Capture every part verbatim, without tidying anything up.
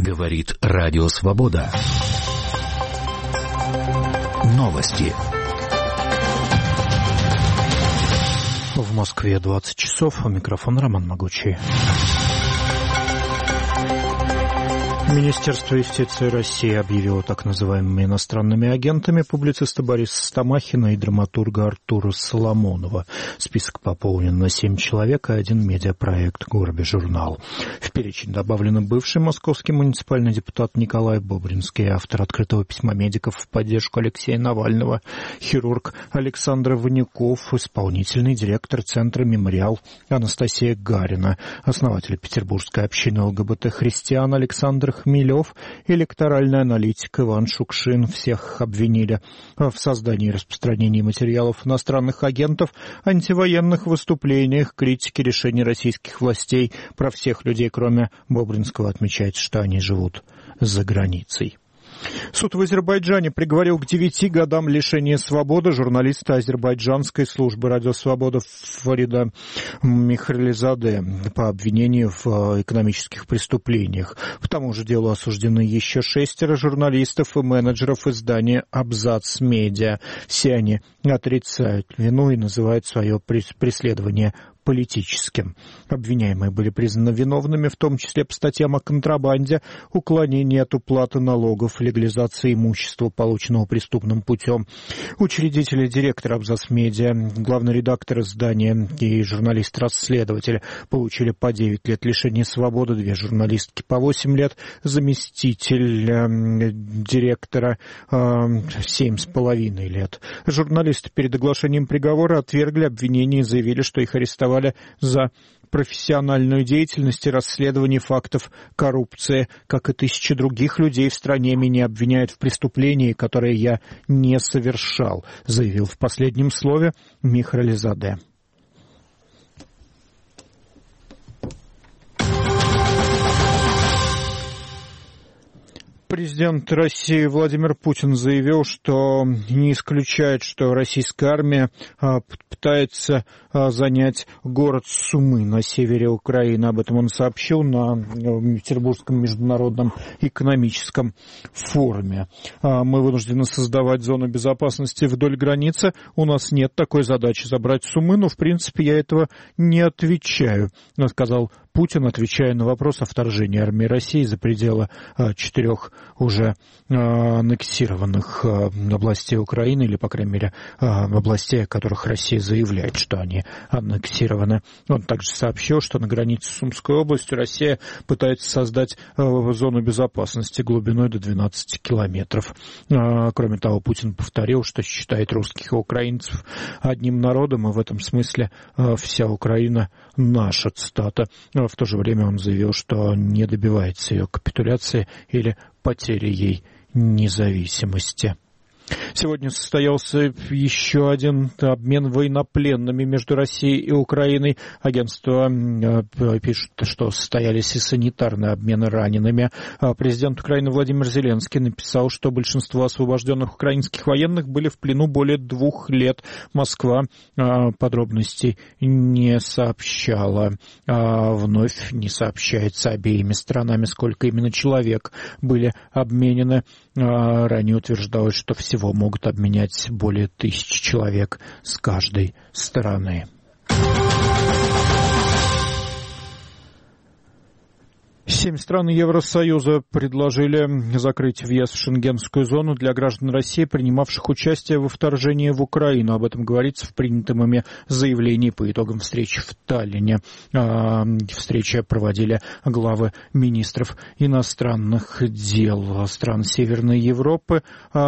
Говорит Радио Свобода. Новости. В Москве двадцать часов. У микрофона Роман Могучий. Министерство юстиции России объявило так называемыми иностранными агентами публициста Бориса Стамахина и драматурга Артура Соломонова. Список пополнен на семь человек и один медиапроект «Горби журнал». В перечень добавлены бывший московский муниципальный депутат Николай Бобринский, автор открытого письма медиков в поддержку Алексея Навального, хирург Александр Ванюков, исполнительный директор Центра «Мемориал» Анастасия Гарина, основатель петербургской общины ЛГБТ-христиан Александр Хмелев, электоральный аналитик Иван Шукшин. Всех обвинили в создании и распространении материалов иностранных агентов, антивоенных выступлениях, критике решений российских властей. Про всех людей, кроме Бобринского, отмечается, что они живут за границей. Суд в Азербайджане приговорил к девяти годам лишения свободы журналиста азербайджанской службы «Радио Свобода» Фарида Михрализаде по обвинению в экономических преступлениях. По тому же делу осуждены еще шестеро журналистов и менеджеров издания «Абзац Медиа». Все они отрицают вину и называют свое преследование политическим. Обвиняемые были признаны виновными, в том числе по статьям о контрабанде, уклонении от уплаты налогов, легализации имущества, полученного преступным путем. Учредитель и директор «Абзац Медиа», главный редактор издания и журналист-расследователь получили по девять лет лишения свободы, две журналистки по восемь лет, заместитель э, директора э, семь с половиной лет. Журналисты перед оглашением приговора отвергли обвинения и заявили, что их арестовали за профессиональную деятельность и расследование фактов коррупции, как и тысячи других людей в стране. Меня обвиняют в преступлении, которое я не совершал, заявил в последнем слове Михрализаде. Президент России Владимир Путин заявил, что не исключает, что российская армия пытается занять город Сумы на севере Украины. Об этом он сообщил на Петербургском международном экономическом форуме. Мы вынуждены создавать зону безопасности вдоль границы. У нас нет такой задачи забрать Сумы, но в принципе я этого не отвечаю, сказал Путин, отвечая на вопрос о вторжении армии России за пределы четырех уже аннексированных областей Украины, или, по крайней мере, областей, о которых Россия заявляет, что они аннексированы. Он также сообщил, что на границе с Сумской областью Россия пытается создать зону безопасности глубиной до двенадцати километров. Кроме того, Путин повторил, что считает русских и украинцев одним народом, и в этом смысле вся Украина наша, цитата. В то же время он заявил, что не добивается ее капитуляции или потери ей независимости. Сегодня состоялся еще один обмен военнопленными между Россией и Украиной. Агентство пишет, что состоялись и санитарные обмены ранеными. Президент Украины Владимир Зеленский написал, что большинство освобожденных украинских военных были в плену более двух лет. Москва подробностей не сообщала. Вновь не сообщается обеими сторонами, сколько именно человек были обменены. Ранее утверждалось, что всего могут обменять более тысячи человек с каждой стороны. Семь стран Евросоюза предложили закрыть въезд в Шенгенскую зону для граждан России, принимавших участие во вторжении в Украину. Об этом говорится в принятом ими заявлении по итогам встречи в Таллине. Встречи проводили главы министров иностранных дел стран Северной Европы,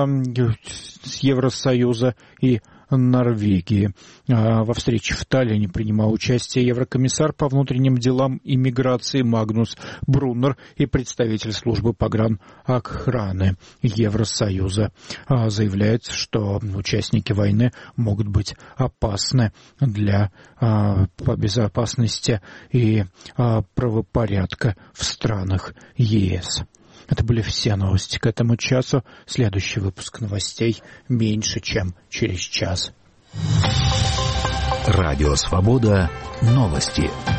Евросоюза и Норвегии. Во встрече в Таллине принимал участие еврокомиссар по внутренним делам и миграции Магнус Бруннер и представитель службы погранохраны Евросоюза. Заявляется, что участники войны могут быть опасны для безопасности и правопорядка в странах ЕС. Это были все новости к этому часу. Следующий выпуск новостей меньше, чем через час. Радио Свобода. Новости.